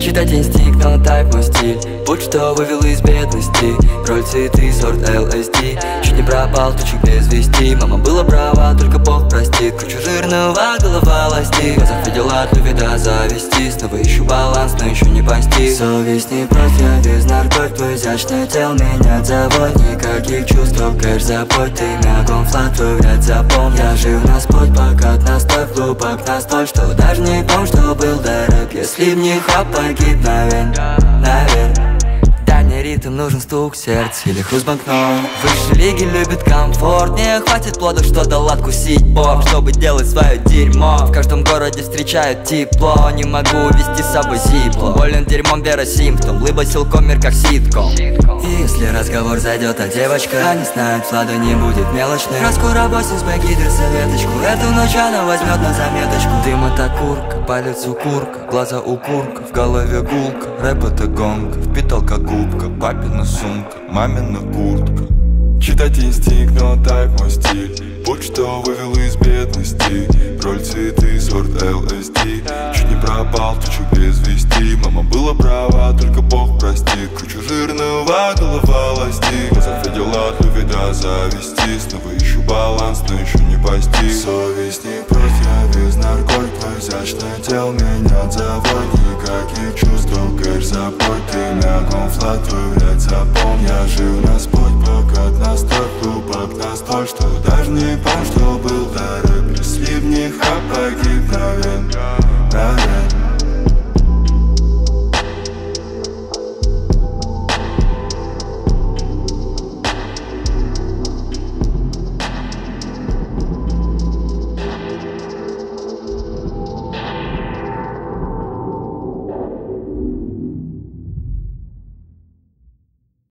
Читать инстинкт, но так мой стиль. Будь что вывел из бедности. Роль цветы, сорт LSD. Чуть не пропал, тучек без вести. Мама была права, только Бог простит. Кручу жирного, голова ласти. В глазах видела от вида зависти. Снова ищу баланс, но еще не постиг. Совесть не прочь, я без наркотик. Твой изящный тел меня заводит. Никаких чувств, кэш забудь. Ты мягком флаг, твой вряд запомни. Я жив на спот, пока настой, глубок настоль, что даже не помню, что был до рэп. Если б не хоп, погиб, наверное. Дай мне ритм, нужен стук сердца или хруст банкнот. Высшие лиги любят комфорт. Мне хватит плодов, что-то откусить бог, чтобы делать свое дерьмо. В каждом городе встречают тепло. Не могу вести с собой зипло. Болен дерьмом, вера симптом. Лыбо силком, мир как ситком. И если разговор зайдет, а девочка не знает, Влада не будет мелочной. Раскура босс бэк, гидрится веточку. Эту ночь она возьмет на заметочку. Дым это курка, палец укурка, глаза укурка, в голове гулка. Рэп это гонка, впитал как губка. Папина сумка, мамина куртка. Читать инстинкт, но так мой стиль. Будь что вывел из бедности. Роль цветы, сорт LSD. Чуть не пропал, тучек без вести. Мама была права, только Бог простит. Кручу жирного, голова ласти. В глазах видела от вида зависти. Снова ищу баланс, но еще не постиг. Совесть не прочь, я без наркотик. Твой изящный тел меня заводит. Никаких чувств, кэш забудь. Ты мягком флаг, твой